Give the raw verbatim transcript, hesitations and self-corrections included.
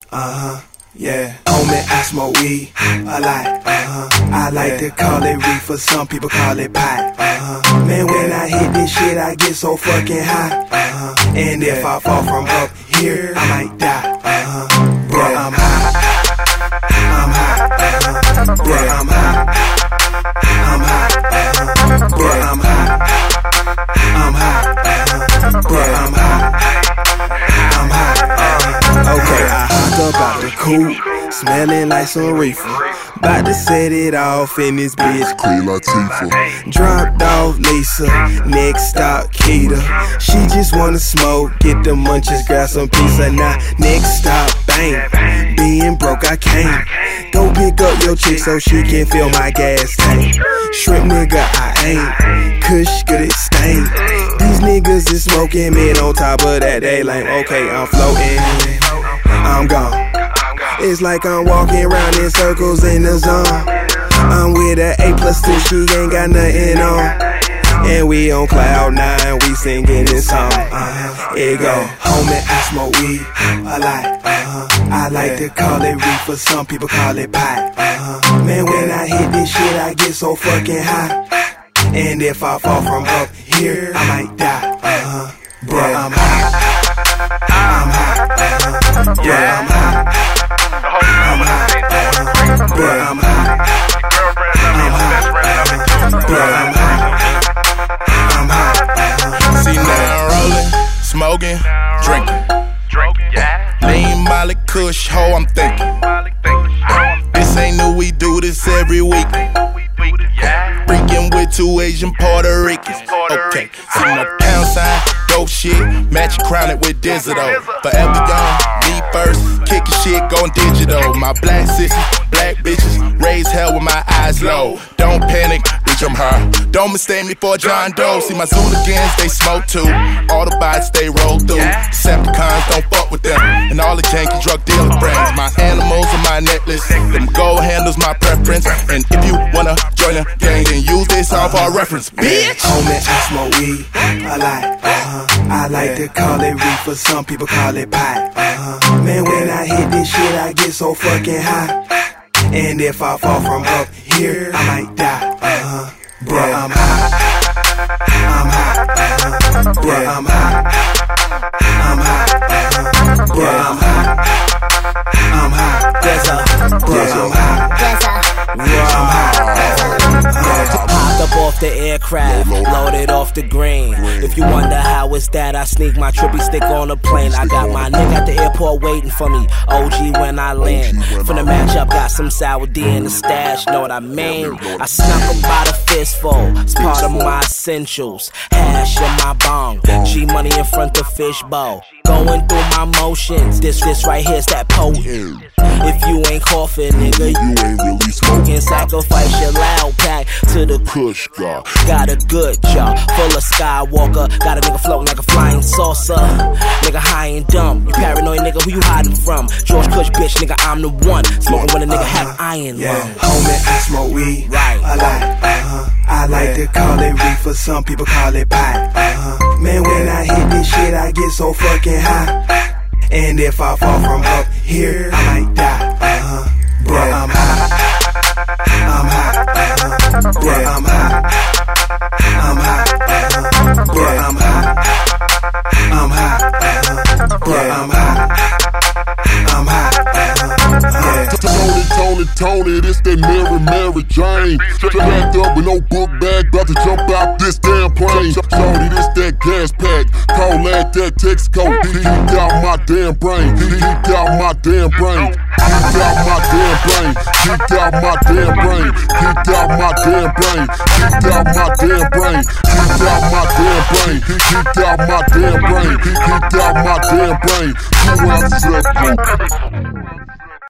uh-huh, yeah. Homie, I smoke weed a lot, uh-huh. I like to call it reefer, some people call it pot, uh-huh. Man, when I hit this shit, I get so fucking high, uh-huh. And if I fall from up here, I might die, uh-huh. Bruh, I'm high, I'm high, uh-huh. Bruh, I'm high, I'm high, uh-huh. Bruh, I'm high, I'm high, uh-huh. Bruh, I'm high, I'm high, uh-huh. Okay, I hopped up out the coupe, smelling like some reefer. Bout to set it off in this bitch, Queen Latifah. Dropped off Lisa, next stop Keita. She just wanna smoke, get the munchies, grab some pizza. Now next stop, bang. Being broke, I can't go pick up your chick so she can fill my gas tank. Shrimp nigga, I ain't. Kush good it stink. These niggas is smoking mid on top of that. They like, okay, I'm floating, I'm gone. It's like I'm walking around in circles in the zone. I'm with a A plus two, she ain't got nothing on. And we on cloud nine, we singing this song. Uh-huh. It go, homie, I smoke weed a lot. Uh-huh. I like to call it reefer, some people call it pot. Uh-huh. Man, when I hit this shit, I get so fucking high. And if I fall from up here, I might die. Uh-huh. Bruh, I'm high, I'm high, uh-huh. Bruh, I'm high, I'm high, uh-huh. Bruh, I'm high, I'm high, uh-huh. Bruh, I'm high, I'm high. See now I'm rolling, smoking, drinking. Lean Molly Kush, ho, I'm thinking. This ain't new, we do this every week. Freaking with two Asian Puerto Ricans. Okay, see no pound sign, dope shit, match crown it with Digital. Forever young, me first, kicking shit, going digital. My black sisters, black bitches, raise hell with my eyes low. Don't panic, bitch, I'm high. Don't mistake me for John Doe. See my Zooligans, they smoke too. Autobots, they roll through. Decepticons, don't fuck with them. And all the janky drug dealer friends. My animals are my necklace. Them gold handles my preference. And if you wanna join a gang, then use this song for a reference, bitch. Homie, I smoke weed a lot. Uh-huh. I like to call it reefer, some people call it pot. Uh-huh. Man, when I hit this shit, I get so fucking high. And if I fall from up here, I might die. Uh-huh. Bruh, I'm high, I'm high, uh-huh. Bruh, I'm high, I'm high, uh-huh. Bruh, I'm high, I'm high, there's a, bruh, I'm high, I'm high. Popped up off the aircraft, loaded off the green. If you wonder how it's that, I sneak my trippy stick on a plane. I got my nigga at the airport waiting for me, O G when I land. From the matchup, got some sour D in the stash, know what I mean? I snuck about a fistful, it's part of my essentials. Hash in my bong, G money in front of fishbowl. Going through my motions, this, this right here's that potent. If you ain't coughing, nigga, You ain't really smoking. sacrifice your loud pack to the Kush God. Got a good jaw, full of Skywalker. Got a nigga floating like a flying saucer. Nigga high and dumb. You paranoid nigga, who you hiding from? George Kush, bitch, nigga, I'm the one. Smoking when a nigga uh-huh. have iron yeah. lungs. Homie, I smoke weed Right. a lot. Uh-huh. I like to call it reefer, some people call it pot. Uh-huh. Man, when I hit this shit, I get so fucking high. And if I fall from up here, I might die. Uh-huh. Bruh, I'm high, I'm high, uh-huh. Bruh, I'm high, I'm high, uh-huh. Bruh, I'm high, I'm high, uh-huh. Bruh, I'm high, I'm high, uh-huh. Tony, Tony, Tony, this that Mary, Mary Jane. Strapped up with no book bag, about to jump out this damn plane. Shorty, this that gas pack, call that that Texaco. He got my damn brain, he got my damn brain. He got my damn brain, he got my damn brain. He got my damn brain, he got my damn brain. He got my damn brain, he got my damn brain. He got my damn brain. Two rounds of